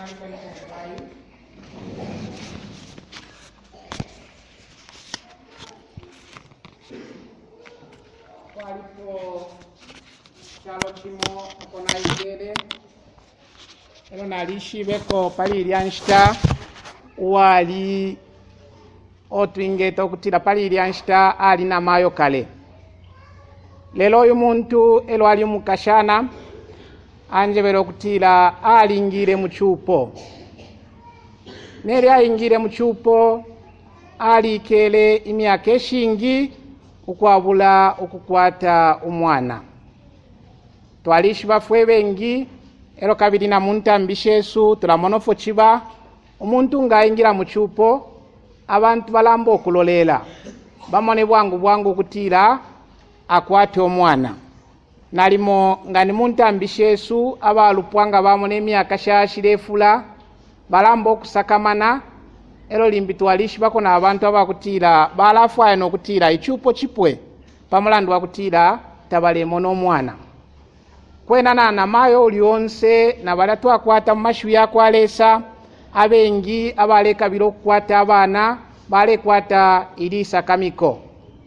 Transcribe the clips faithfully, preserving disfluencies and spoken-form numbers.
walipo chalo chimo akona igere elo nalishi beko pali lyanshita wali otwingeta okutira pali lyanshita ali na mayo kale lelo oyu muntu elo ali mukashana anjebera okutira alingire mu chupo neri ayingire mu chupo alikele imyaka eshingi ukwabula okukwata umwana twalishi bafwe bengi ero kabiri na muntu ambishesu tulamonofo chiba umuntu ngayingira mu chupo abantu balamba okulolela bamone bwangu bwangu okutira akwate omwana nalimo ngani muntu ambishesu abalupwanga bamone emyaka shashirefula balamba okusakamana ero limbi twalishi bakona abantu abakutira balafwaye nokutira ichupo chipwe pamulandu wakutira tabalemo n'omwana kwena na mayo ulionse na bala twakwata mu mashu yakwalesa abengi abaleka biro kukwata abana bale kwata ilisa kamiko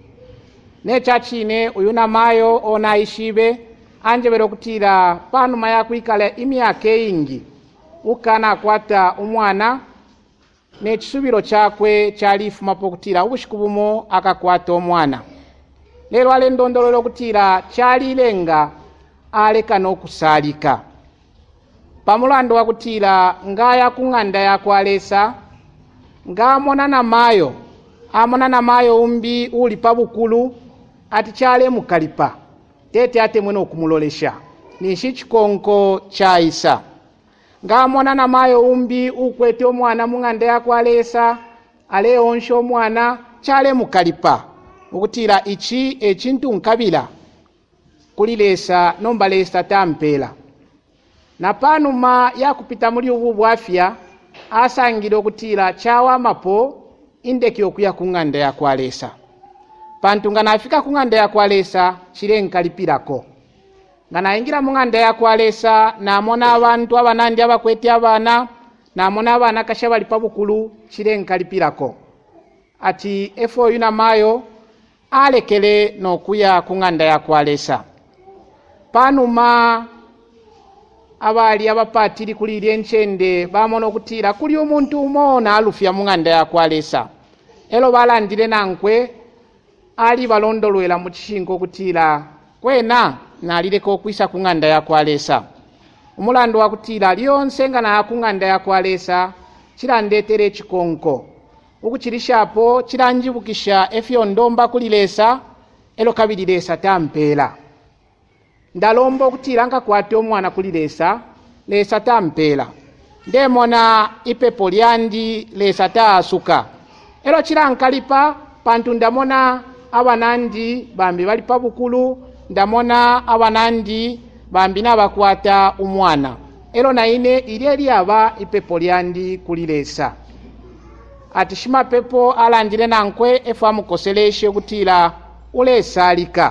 ne chachine uyu na mayo ona ishibe anjebera okutira panu maya kwikala imyaka ingi ukana kwata umwana ne chisubiro chakwe chalifuma pokutira ubushikubumo akakwata omwana lero ale ndondolero kutira chalilenga aleka nokusalika pamulando wakutira ngaya kunganda yakwalesa ngamona na mayo amona na mayo umbi uli pabukulu ati chale mukalipa tete ate mwene okumulolesha nishi chikonko cha Isa ngamona na mayo umbi ukwete omwana munganda yakwalesa ale onsho omwana chale mukalipa ukutira ichi echintu nkabila kulilesa nombalesa tampela na panuma yakupita muri ubu bwafya asangire okutira chawa mapo indeki okuya kunganda yakwalesa pantu ngana afika kunganda yakwalesa chile nkalipirako ngana ingira munganda yakwalesa namona abantu abanandi abakwete abana namona abana kashabali pabukulu chile nkalipirako ati efo yuna mayo alekele nokuya kunganda yakwalesa panuma abali abapatiri kulirye nchende bamona okutira kuli omuntu umona alufya munganda yakwalesa elo balandire nankwe ali balondolwela mu kishingo okutira kwena nalireko okwisa kunganda yakwalesa umulando wakutira lyonse nga na kunganda yakwalesa chirandetere echikonko ukuchirishapo chiranjibukisha efyo ndomba kulilesa elo kabililesa tampela ndalomba okutira nga kwate omwana kulilesa lesa tampela ndemona ipepo lyandi lesa taasuka elo chirankalipa pantu ndamona abanandi bambi bali pabukulu ndamona abanandi bambi nabakwata umwana elo naine ilye lyaba ipepo lyandi kulilesa ati shima pepo alandire nankwe efu amukoseleshe okutira ulesalika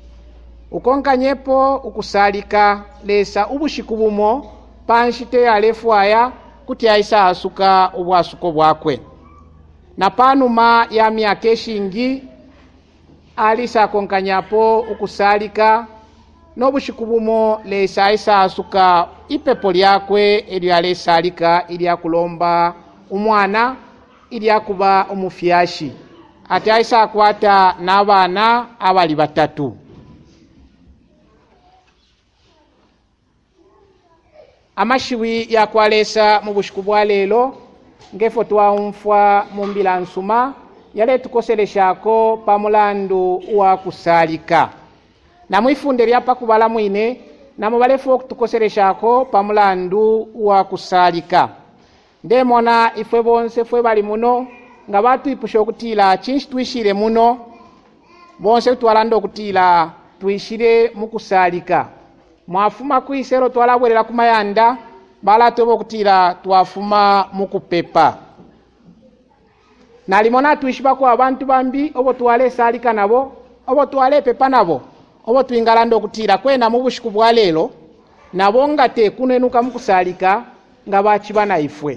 ukonkanyepo ukusalika lesa ubushikubumo panshite alefu aya kuti aisa asuka ubwasuko bwakwe na panuma ya myaka eshingi alisa konkanyapo ukusalika nobushikubumo lesa aisa asuka ipepo lyakwe ili alesalika ili akulomba umwana ili akuba umufyashi ati aisa akwata n'abana abali batatu amashiwi yakwalesa mu bushiku bwa lelo ngefo twaumfwa mumbila nsuma yale tukoseleshako pamulandu wa kusalika na mwifunde lyapa kubala mwine na mubalefu tukoseleshako pamulandu wa kusalika ndemona ifwe bonse fwe bali muno nga batu ipusha okutila chinshi tuishire muno bonse twalanda okutila tuishire mukusalika mwafuma kuisero twalabwerera kumayanda bala tobo okutila twafuma mukupepa nalimona tuishiba kwa abantu bambi obo twale salika nabo obo twale pepa nabo obo tuingalanda okutila kwena mu bushiku bwa lelo nabo ngate kunenuka mukusalika nga bachibana ifwe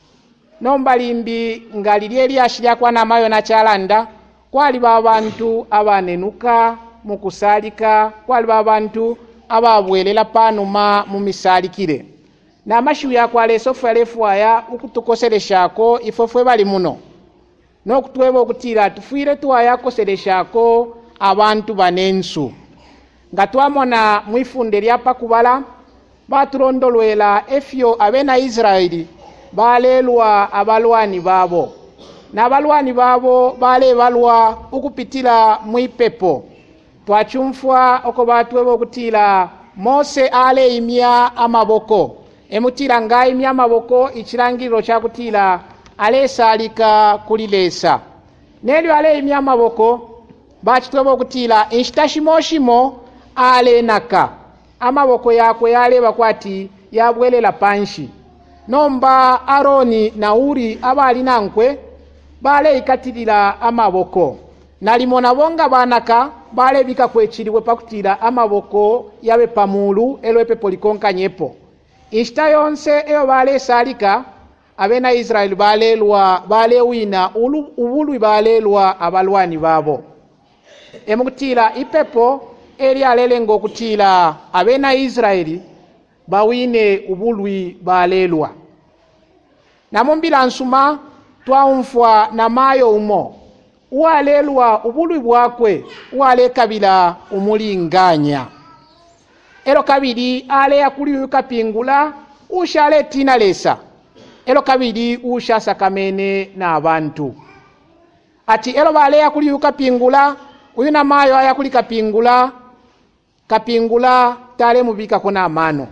nombalimbi nga lili Eliyashi lyakwana amayo na chalanda kwali babantu abanenuka mu kusalika kwali babantu ababwelela panuma mu misalikire n'amashiwi yakwaleesa ofwelefu aya ukutukoseleshako ifofwe bali muno n'okutweba okutira tufiire twayakoseleshako abantu banensu nga twamona mwifunde lyapa kubala batulondolwela efyo abena Israeli balelwa abalwani babo n'abalwani babo balebalwa ukupitila mwipepo twachumfwa oko batweba okutila Mose aleimya amaboko emutila ngaimya amaboko ichilangiriro chakutila alesalika kulilesa nelyo aleimya amaboko bachitweba okutila inshitashimoshimo alenaka amaboko yakwe yaleba kwati yabwelela panshi nomba Aroni na Uri abali nankwe bale ikatilila amaboko nalimona bonga banaka bale bika kwechiliwe pakutila amaboko yabe pamulu elwepepo likonkanyepo inshita yonse eyo bale salika abena Israeli balelwa bale wina ubulwi balelwa abalwani babo emukutila ipepo eli alele ngokutila abena Israeli bawine ubulwi balelwa namumbila nsuma twaumfwa na mayo umo uwalelwa ubulwi bwakwe uwale kabila umulinganya elo kabili ale yakuli kapingula ushale tina lesa elo kabili usha sakamene na abantu ati elo bale yakuli kapingula uyu na mayo ayakuli kapingula kapingula tale mubika kuna amano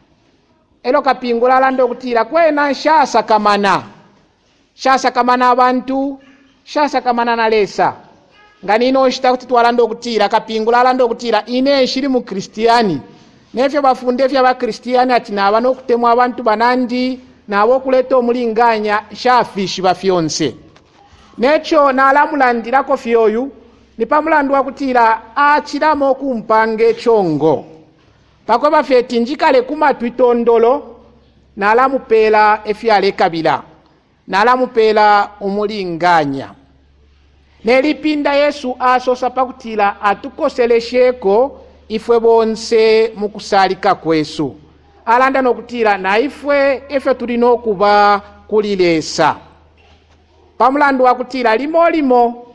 elo kapingula lando kutira kwena shasa kamana shasa kamana abantu shasa kamana na lesa nganino shita kuti twalando kutira kapingula lando kutira ine shiri mu Kristiani nefyo bafunde fya ba Kristiani ati nabano kutemwa abantu banandi nabo kuleta omulinganya shafishi bafyonse necho nalamulandirako fyoyu nipamulandwa kutira achiramo kumpange chongo pako bafeti njikale kumatwitondolo nalamupela efyale kabila nalamupela umulinganya nelipinda Yesu asosa pakutila atukoselesheko ifwe bonse mukusalika kwesu alanda nokutila na ifwe efe tulino kuba kulilesa pamulandu wakutila limo limo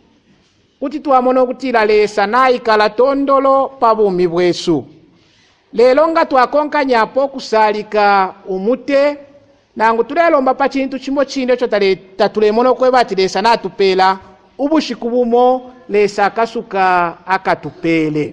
kuti tuamona okutila lesa naikala tondolo pabumi bwesu lelo nga twakonkanyapo kusalika umute nangu tulelomba pa chintu chimo chinde cho tatulemona okweba ati lesa natupela ubushiku bumo lesa akasuka akatupele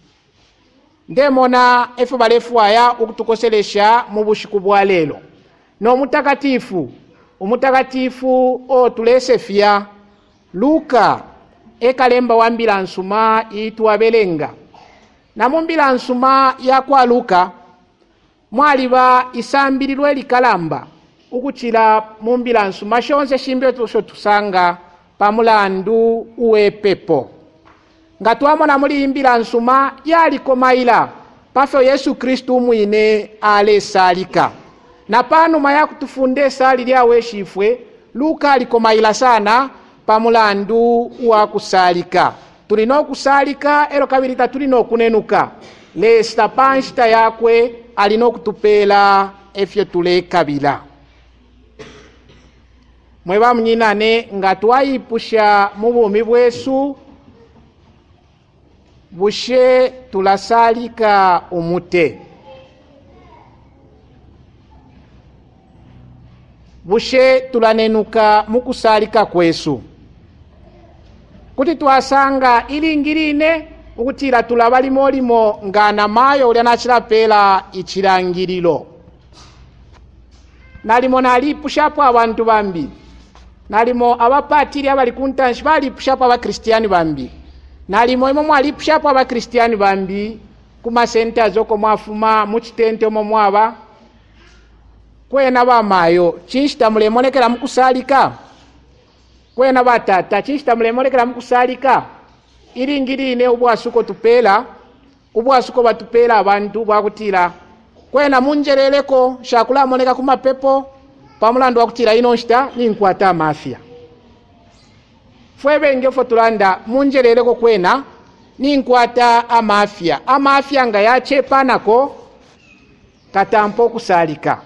ndemona efu balefu aya ukutukoselesha mu bushiku bwa lelo no mutakatifu umutakatifu o tulesefia Luka ekalemba wambila nsuma itwa belenga na mumbila nsuma ya kwa Luka mwaliba isambililwe likalamba ukuchila mumbila nsuma shonse shimbe tusho tusanga pamulandu uwepepo nga twamona muli imbila nsuma yalikomaila pafyo Yesu Kristu mwine ale salika na panu maya kutufunde sali lyawe shifwe Luka alikomaila sana pamulandu wa kusalika tulino kusalika elo kabirita tulino kunenuka lesta panshita yakwe alino kutupela efye tule kabila mweba mnyinane nga twayipusha mubumi bwesu bushe tulasalika umute bushe tulanenuka mukusalika kwesu kuti twasanga ilingirine ukutira tulaba limo limo ngana mayo ulya nachilapela ichilangililo nalimo nalipushapo abantu bambi nalimo abapatiri abali kuntanshi balipushapo abakristiani bambi nalimo imo mwalipushapo abakristiani bambi kumasenta zoko mwafuma muchitente omo mwaba kwena bamayo chinshita mulemonekela mukusalika kwena batata chinshita mulemonekela mukusalika ilingirine ubwasuko tupela ubwasuko batupela abantu bakutila kwena munjereleko shakula moneka kumapepo pamulandu wakutila ino nshita ninkwata mafia fwebe ngefo tulanda munjereleko kwena ninkwata amafia amafia nga yachepanako katampo kusalika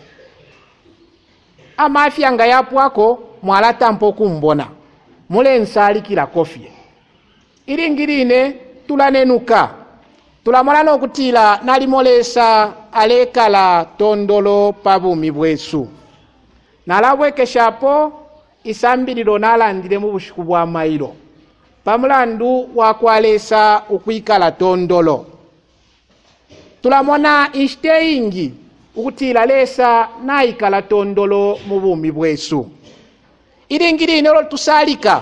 amafia nga yapwako mwala tampo kumbona mule nsalikila kofie ilingirine tulanenuka tulamala nokutila nalimolesa alekala tondolo pabumi bwesu nalabwekeshapo isambililo nalandile mu bushiku bwa mailo pamulandu wakwalesa ukwikala tondolo tulamona ishite ingi ukutila lesa naikala tondolo mu bumi bwesu ilingiri inelo tusalika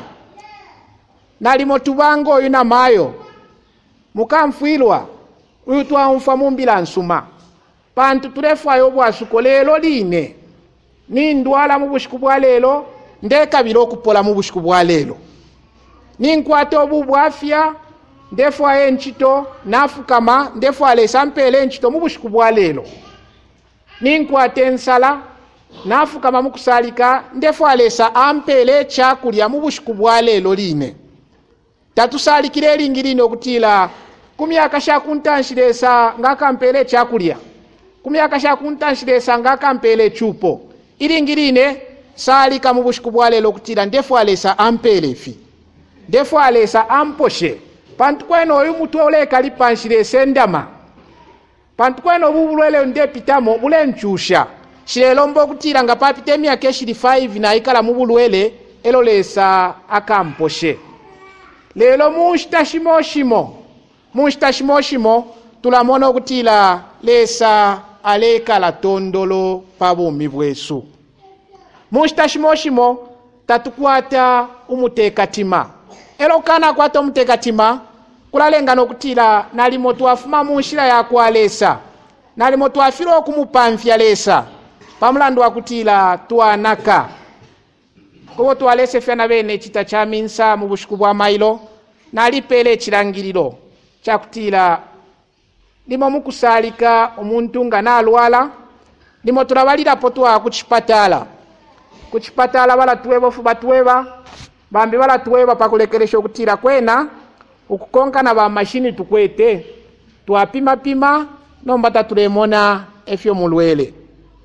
nalimo tubango oyu na mayo mukamfwilwa uyu twamfa mumbila nsuma pantu tulefayo bwasuko lelo line nindwala mu bushiku bwa lelo ndekabila okupola mu bushiku bwa lelo ninkwata obu bwafya ndefwayo enchito nafukama ndefwalesa mpele enchito mu bushiku bwa lelo ninkwata ensala nafukama mukusalika ndefwalesa ampele chakulya mu bushiku bwa lelo line tatusalikile elingilini okutila kumyaka shakuntanshilesa ngakampele chakulya kumyaka shakuntanshilesa ngakampele chupo ilingiline salika mu bushiku bwa lelo okutila ndefwalesa ampele fi ndefwalesa amposhe pantu kweno oyu mutu oleka lipanshilesa endama pantu kweno bubulwele ndepitamo bule nchusha shilelo mbo okutila nga papite emyaka eshili five naikala mu bulwele elolesa akamposhe lelo munshita shimo shimo munshita shimo shimo tulamona okutila lesa alekala tondolo pabumi bwesu munshita shimo shimo tatukwata umutekatima elo kana kwata umutekatima kulalenga nokutila nalimo twafuma munshira yakwalesa nalimo twafira okumupamfya lesa pamulandu wakutila twanaka kubo twalese fyana bene chita cha minsa mu bushiku bwa mailo nalipele chilangililo chakutila limo mukusalika omuntu nga nalwala limo tulabalira potwa kuchipatala kuchipatala bala tuweba fu batweba bambi bala tuweba pakulekelesha okutila kwena ukukonkana ba mashini tukwete twapima pima nombata tulemona efyo mulwele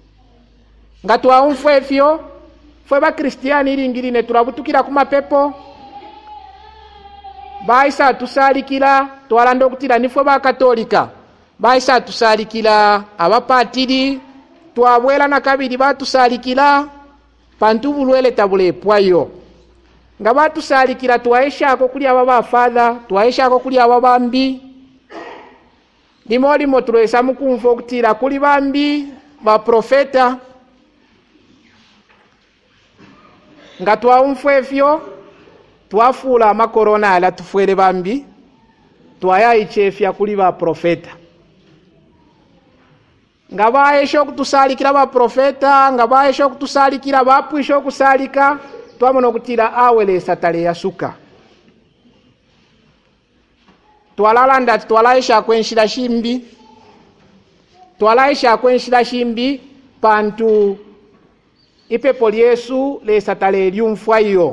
nga twaumfu efyo fwe ba kristiani ilingirine tulabutukila kumapepo baisa tusalikila twalanda okutila nifwe ba katolika baisa tusalikila abapatiri twabwela na kabiri batusalikila pantu bulwele tabulepwayo nga batusalikila twaishako kuli aba bafadha twaishako kuli aba bambi limo limo tulesa mukumva okutila kuli bambi ba profeta nga twaumfu efyo twafula amakorona ala tufwele bambi twayayichefya kuli ba profeta nga baesha okutusalikila ba profeta nga baesha okutusalikila bapwisha okusalika twamona okutila awelesa tale yasuka twalalanda twalaisha kwenshila shimbi twalaisha kwenshila shimbi pantu ipepo lyesu lesa tale lyumfwayo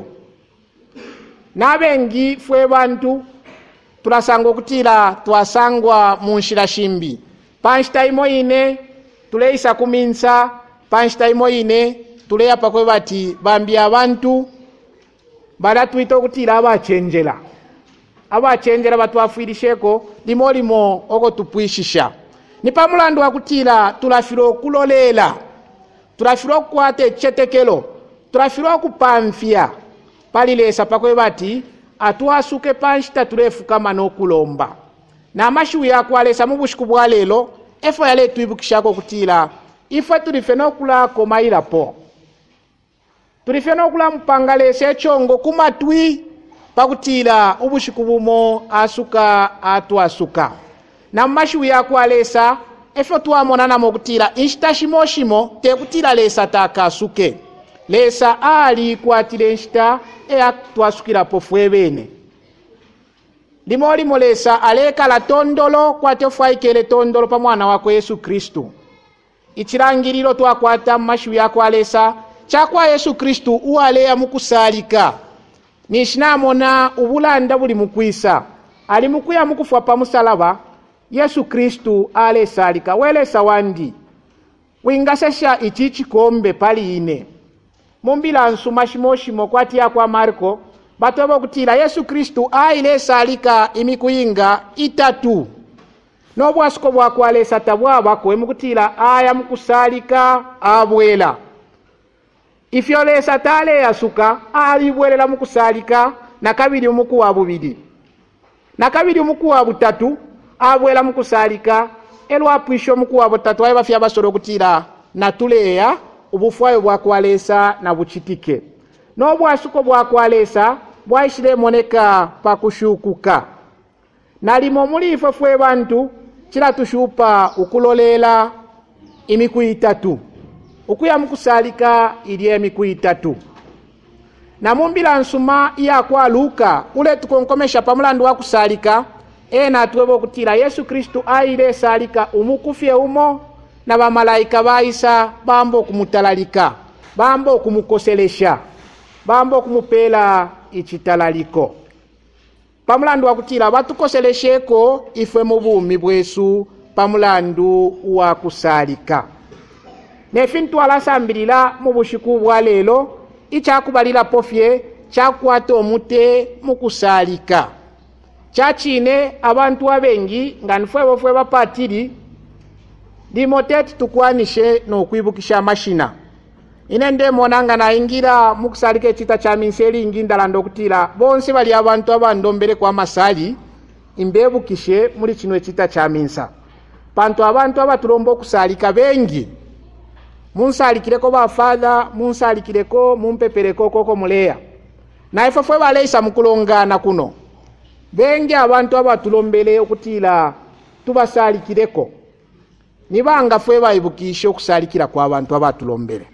nabengi fwe bantu tulasanga okutila twasangwa munshila shimbi panshita imo ine tuleisa kuminsa panshita imo ine tuleya pakwe bati bambi abantu bala tuita okutila abachenjela abachenjela batwafwilisheko limo limo oko tupwishisha ni pamulandu wakutila tulafira okulolela tulafira okukwata echetekelo tulafira okupamfya palilesa pakwe bati atwasuke panshita tulefukama n'okulomba n'amashiwi yakwalesa mu bushiku bwa lelo efo yale twibukishako okutila ife tulife n'okulako mayilapo tulife n'okula mupangalesa echongo kumatwi pakutila ubushiku bumo asuka atwasuka na mashiwi yakwalesa efo twamonanamo okutila inshita shimo shimo tekutila lesa takasuke lesa ali kwatile nshita eya twasukirapo fwe bene limo limo lesa alekala tondolo kwate fwaikele tondolo pa mwana wako Yesu Kristu ikirangiriro twakwata mu mashibi yakwalesa chakwa Yesu Kristu uwaleya mukusalika nishinamona ubulanda buli mukwisa ali mukuya mukufa pa musalaba Yesu Kristu ale salika welesa wandi wingasesha ichi chikombe pali ine mumbila nsuma shimoshimo kwati ya kwa Marko batobo kutila Yesu Kristu aile salika imikuyinga itatu nobwasuko bwakwalesa tabwaba kwe mukutila aya mukusalika abwela ifyolesa tale yasuka alibwelela mukusalika na kabiri mukuwa bubidi na kabiri mukuwa butatu abwela mukusalika elwa pwisho mukuwa butatu ayo bafya basoro kutila natuleya ubufwayo bwakwalesa na buchitike nobwasuko bwakwalesa bwaishile moneka pakushukuka nalimo mulifo fwe bantu chila tushupa ukulolela imiku itatu ukuya mukusalika ili imiku itatu na mumbila nsuma iya kwa Luka ule tukonkomesha pamulandu wa kusalika ena tuwebo kutila Yesu Kristu aile salika umukufye umo na bamalaika baisa bambo kumutalalika bambo kumukoselesha bambo kumupela ichitalaliko pamulandu wa kutila batukoselesheko ifwe mubumi bwesu pamulandu wa kusalika nefintu alasambirila mubushiku bwa lelo ichakubalila pofye chakwata omute mukusalika chachine abantu abengi nganfwebo fwe bapatiri dimoteti tukwanishe nokwibukisha mashina inende monanga na ingira mukusalika chita cha minseli ingindala ndokutila bonse bali abantu abandombere kwa masali imbebukishe muri kinwe chita cha minsa pantu abantu abatulombo kusalika bengi munsalikireko bafadha munsalikireko mumpepereko koko muleya na ifo fwe baleisa mukulongana kuno bengi abantu abatulombele okutila tubasalikireko nibanga fwe bayibukishe okusalikira kwa abantu abatulombele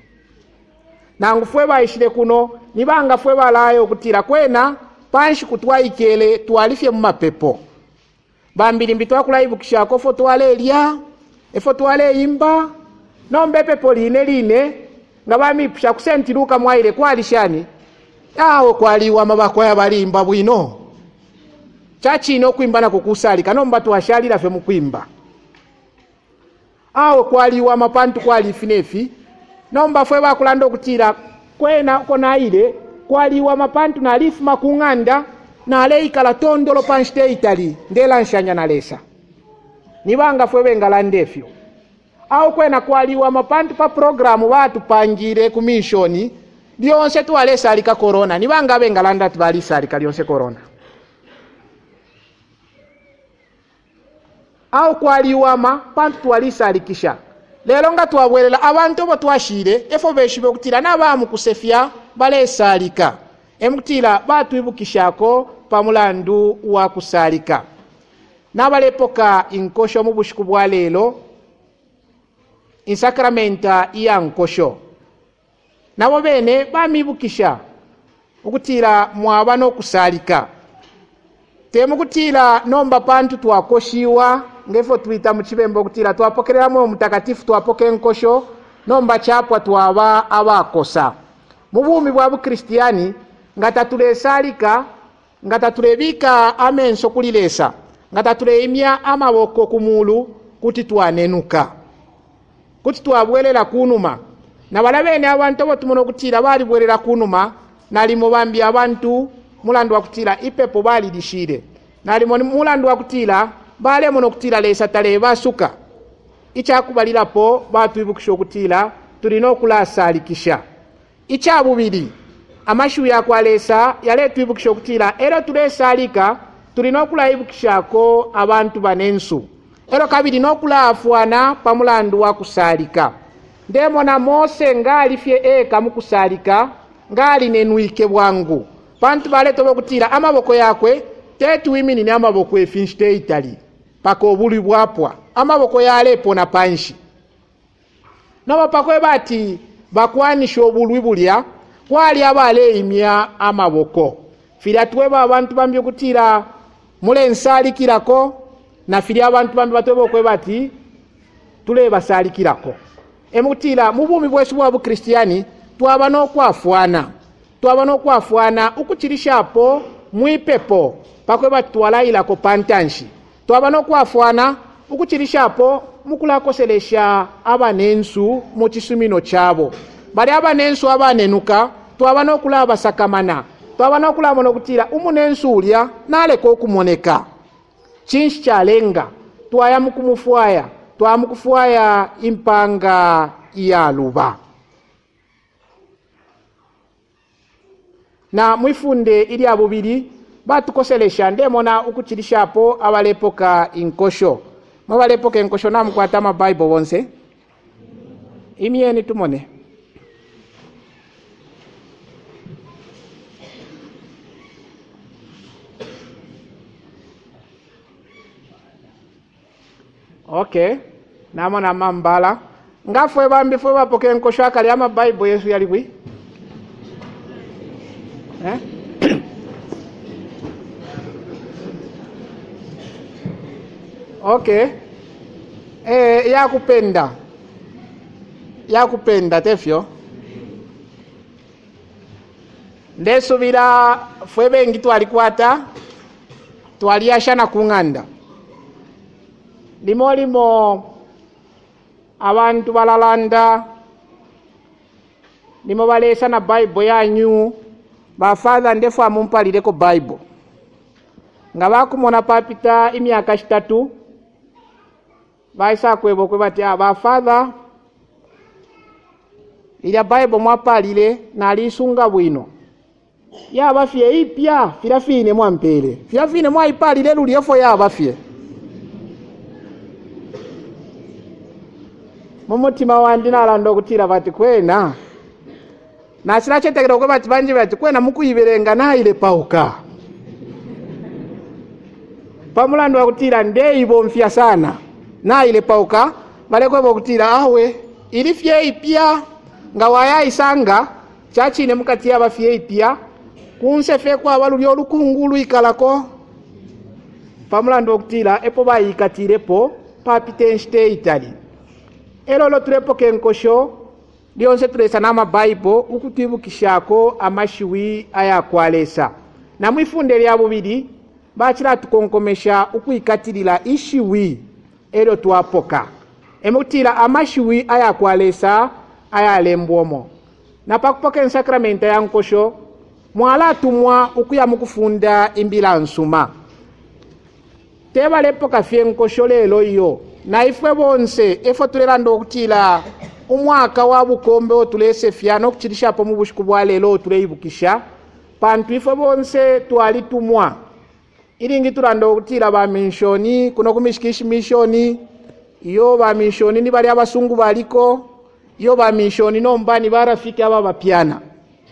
nangu fwe bayishire kuno nibanga fwe balayo okutila kwena panshi kutwaikele twalifye mu mapepo bambiri mbitwa kulayibukisha ko foto wale lya efoto wale imba nombe pepo line line nga bamipsha kusentiruka mwaile kwalishani aho kwaliwa mabako ya balimba bwino chachi no kuimba na kukusalika nomba twashalira fe mukwimba aho kwaliwa mapantu kwalifinefi nomba fwe bakulanda okutira kwena kona ile kwaliwa mapantu na alifu makunganda na aleikala tondolo panshite itali ndela nshanya na lesa nibanga fwe bengala ndefyo au kwena kwaliwa mapantu pa programu watu pangire kumishoni lyonse tuwalesa alika corona nibanga bengala ndatu balisa alika lyonse corona au kwaliwa mapantu tuwalisa alikisha lelo nga twabwelela abantu bo twashire efo beshibe okutira nabamu kusefya balesa alika emutila batwibukishako pamulandu wa kusalika nabalepoka inkosho mubushiku bwa lelo insakramenta iya nkosho nabo bene bamibukisha okutira mwaba no kusalika temu kutira nomba pantu twakoshiwa ngefo twita mu kibembo okutira twapokereramu omutakatifu twapoke nkosho nomba chapwa twaba abakosa mu bumi bwa bukristiani ngata tulesalika ngata tulebika amenso kulilesa ngata tuleimya amaboko kumulu kuti twanenuka kuti twabwelela kunuma na balabene abantu bo tumuno kutira bali bwelela kunuma nali mubambi abantu mulandu wakutira ipepo bali dishire nali mulandu wakutira bale muno kutira lesa tale basuka ichakubalirapo batwibukisha okutira tulina okulasalikisha ichabubiri amashu yakwalesa yale twibukisha okutira era tulesalika tulina okulayibukishako abantu banensu ero kabiri nokulafuana pamulandu wa kusalika ndemo na Mose ngali fye eka mukusalika ngali nenuike bwangu pantu bale tobo kutira amaboko yakwe tetu imini ni amaboko efinshite itali pako obuli bwapwa amaboko yalepo na panshi nabo pakwe bati bakwanisha obulwi bulya kwali abale imya amaboko fira tweba abantu bambye kutira mule nsalikirako na fili abantu bambi batwebo kwe bati tule basalikirako emutila mu bumi bwesu bwa bukristiani twaba n'okwafuana twaba n'okwafuana ukuchilishapo mwipepo pakwe batwalayilako pantanshi twaba n'okwafuana ukuchilishapo mukulakoselesha abanensu mu kisumino chabo bali abanensu abanenuka twaba n'okulaba sakamana twaba n'okulaba n'okutila umunensu ulya naleka okumoneka chinshi chalenga twaya mukumufuaya twaya mukufuaya impanga iyaluba na mwifunde ili abubili batukoselesha ndemona ukuchilishapo abalepoka inkosho mwabalepoka inkosho na mukwata ama Bible bonse imieni tumone okay namona mambala ngafwe bambi fwe bapoke enkosho akali ama Bible Yesu yali bwi eh okay eh yakupenda yakupenda tefyo ndesubira fwe bengi twalikwata twaliashana kunganda limo limo abantu balalanda limo balesa na Bible yanyu bafather ndefu amumpalireko Bible nga bakumona papita imyaka shitatu baisa kwebo kwe bati abafather ila Bible mwapalile nalisunga bwino yabafye ipya firafine mwampele firafine mwaipalile luliefo yabafye mumutima wandi nalanda okutira bati kwena nasira chetekera kwe bati banje bati kwena mukuyiberenga naile pauka pamulando wakutira ndeibo mfya sana naile pauka balekwe bokutira awe ili fye ipya nga wayaisanga chachine mukati ya bafye ipya kunsefe kwa baluli olukungulu ikalako pamulando wakutira epo bayikatirepo papite nshite itali elolo tulepoke enkosho lyonse tulesa nama Bible ukutwibukishako amashiwi ayakwalesa na mwifunde lya bubili bachira tukonkomesha ukuikatilila ishiwi elo twapoka emutila amashiwi ayakwalesa ayalembwomo na pakupoka ensakramenta ya nkosho mwala tumwa ukuya mukufunda imbila nsuma teba lepoka fye nkosho lelo iyo na ifwe bonse efo tulelanda okutila umwaka wa bukombe otulese fyano okuchilishapo mu bushuku bwa lelo otuleyibukisha pantu ifwe bonse twalitumwa ilingi tulanda okutila ba mishoni kuno kumishikishi mishoni iyo ba mishoni ni bali abasungu baliko iyo ba mishoni nombani barafiki aba bapyana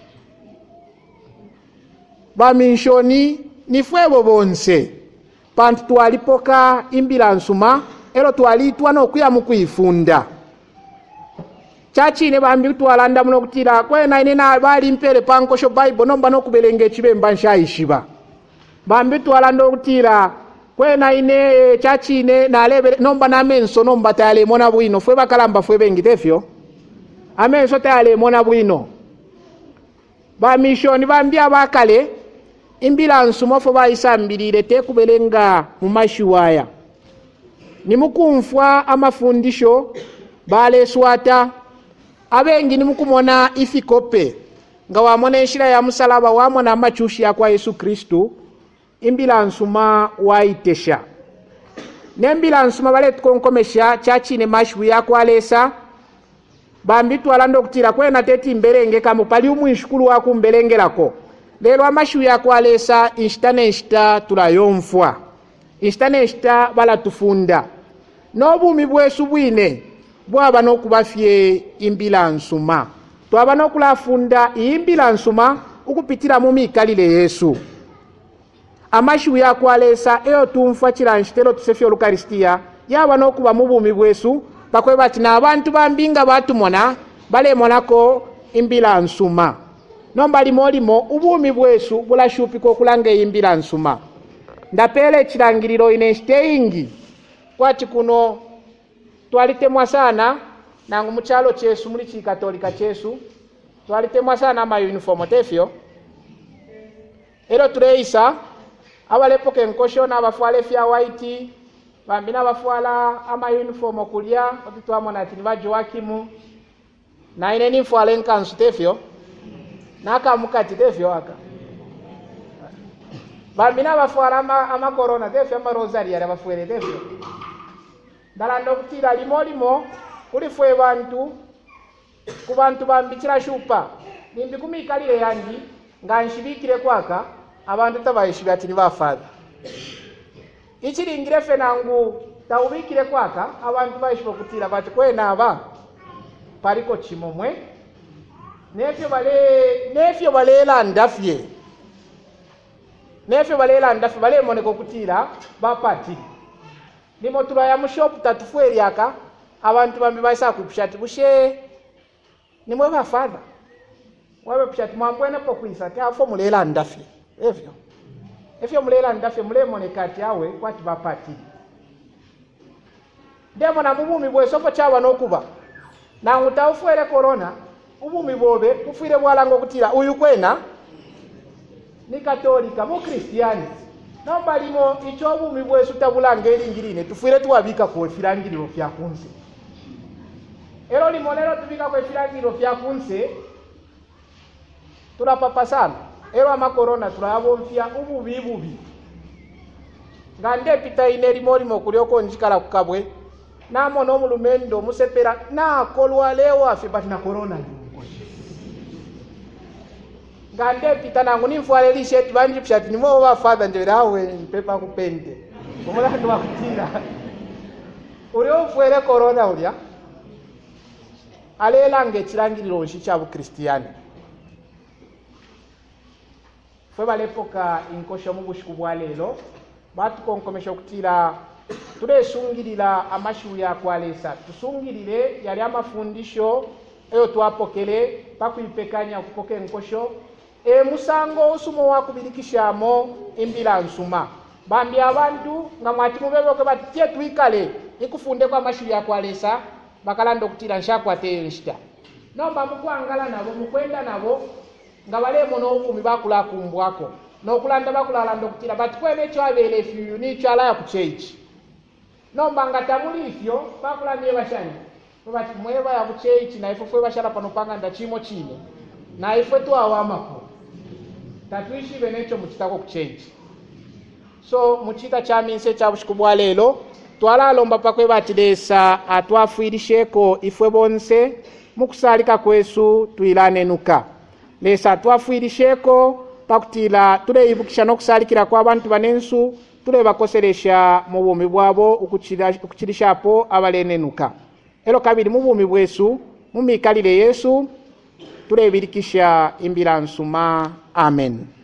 ba mishoni ni fwebo bonse pantu twalipoka imbila nsuma elo twalitwa nokuya mukuyifunda chachine bambi twalanda muno kutira kwena ine na bali mpele pankosho Bible nomba nokubelenge chibemba nshayishiba bambi twalanda okutira kwena ine chachine na lebe nomba na menso nomba tale mona bwino fwe bakalamba fwe bengi tefyo amenso tale mona bwino ba mishoni bambi abakale imbila nsumofo bayisambirire tekubelenga mu mashiwaya nimukumfwa amafundisho bale swata abengi nimukumona ifikope nga wamona enshira ya musalaba wamona amachushi ya kwa Yesu Kristu imbila nsuma waitesha nembila nsuma bale tukonkomesha chachine mashwi ya kwalesa bambi twalanda okutira kwena teti mberenge kamo pali umwishukulu waku mbelengerako lelo amashwi ya kwalesa inshitane nshita tulayomfwa inshitane nshita bala tufunda n'obumi bwesu bwine bwaba n'okubafye imbila nsuma twaba n'okulafunda imbila nsuma ukupitira mu mikalile Yesu amashwi ya kwalesa eyo tumfa chiranshitelo tusefye olukaristia yaba n'okuba mu bumi bwesu bakwe bati na abantu bambinga batumona balemonako imbila nsuma nomba limolimo ubumi bwesu bulashupika okulanga imbila nsuma ndapele chilangiliro ine steingi kwati kuno twalitemwa sana nangu muchalo chesu muri chikatolika chesu twalitemwa sana ama uniform tefyo ero tureisa abalepo kenkosho n'abafwala fya white bambina bafwala ama uniform kulya otutwamona ati bajo wakimu na ine ni fwala enkansu tefyo naka mukati tefyo aka bambina bafwala ama, ama corona tefyo ama rosary ya bafwele tefyo dalando kutira limolimo kuli fwe bantu ku bantu bambikira shupa nimbi kumikalire yangi nganshibikire kwaka abantu tabayishibya ati nibafadha ichiringire fe nangu tawubikire kwaka abantu bayishibwa kutira bati kwena aba pariko chimomwe nefyo bale nefyo balela ndafye nefyo balela ndafye bale moneko kutira bapati nimo turaya mu shop tatufweri aka abantu bambi bayisa kupushati bushe nimwe bafadha wabe pushati mwambwene pokuisa tafo mulela ndafye evyo efyo mulela ndafye mulemo nekati yawe kwati bapati demo na mubumi bwe sofo chawa nokuba na ngutawufwere corona ubumi bobe kufire bwalango kutira uyu kwena ni katolika mu kristiani nomba limo icho bumi bwe sutabulanga elingirine tufire tuwabika ko filangiriro fya kunse ero limonero tubika ko filangiriro fya kunse turapapa sana ero ama corona turabo mfya ububi bubi ngande pita ine limolimo kulioko njikala kukabwe namo no mulumendo musepera na kolwa leo afi bati na corona ngande pita nangu nimfwale lisheti banji pshati nimo wa father njerawe pepa kupende kumula ndo wakutira ulio fwele corona ulia alela ngechirangiriro nchicha bu kristiani fwe balepoka inkosho mu bushiku bwa lelo batukonkomesha kutira tulesungirira amashu ya kwalesa tusungirire yali amafundisho eyo twapokele pakuipekanya kupoke nkosho e musango usumo wakubilikishamo imbila nsuma bambi abantu nga mwati mubebe bati tie twikale ikufunde kwa amashu ya kwalesa bakalando kutira nshakwate nshita nomba mukwangala nabo mukwenda nabo nga balemo n'obumi bakula kumbwako n'okulanda bakulala ndokutira bati kwene ekyo abele fiyu nicho alaya ku church nomba nga tamuli ifyo bakula niye bashani bati mweba ya ku church na ifo fwe bashala pano panga ndachimo chine na ifo tu awamako tatuishi benecho mukitako ku church so muchita cha minse cha bushikubwa lelo twalalomba pakwe batilesa atwafwirisheko ifwe bonse mukusalika kwesu tuilanenuka lesa twafwirisheko pakutila tuleibukisha nokusalikira kwa abantu banensu tulebakoselesha mu bumi bwabo ukuchirishapo abalenenuka elo kabiri mu bumi bwesu mumikalire Yesu tulebirikisha imbira nsuma amen.